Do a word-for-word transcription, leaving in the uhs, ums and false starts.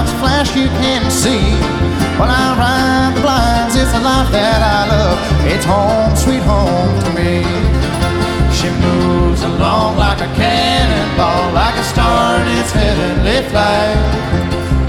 lights flash you can't see. When I ride the blinds, it's the life that I love. It's home, sweet home to me.